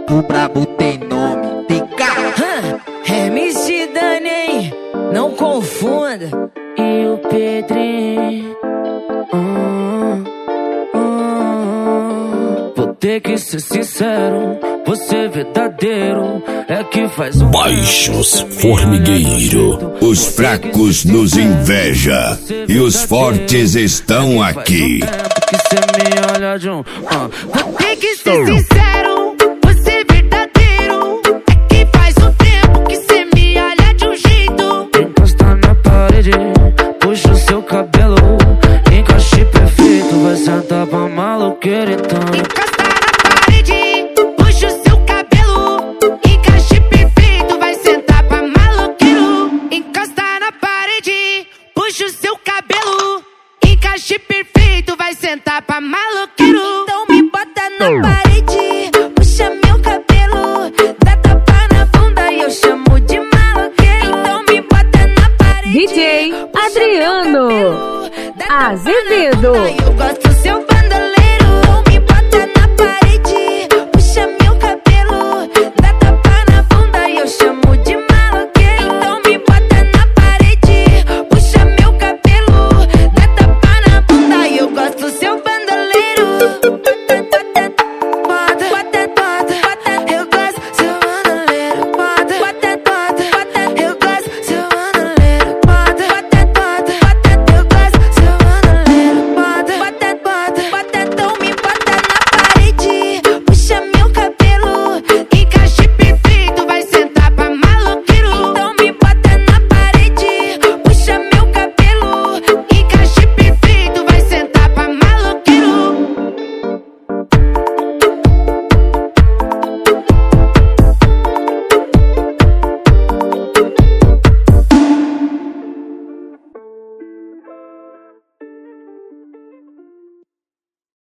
O brabo tem nome, tem cara. MC Dani, não confunda. E o Pedrinho. Vou ter que ser sincero, você verdadeiro é que faz um Baixos Formigueiro. Os fracos nos inveja e os fortes estão aqui. Vou ter que ser sincero,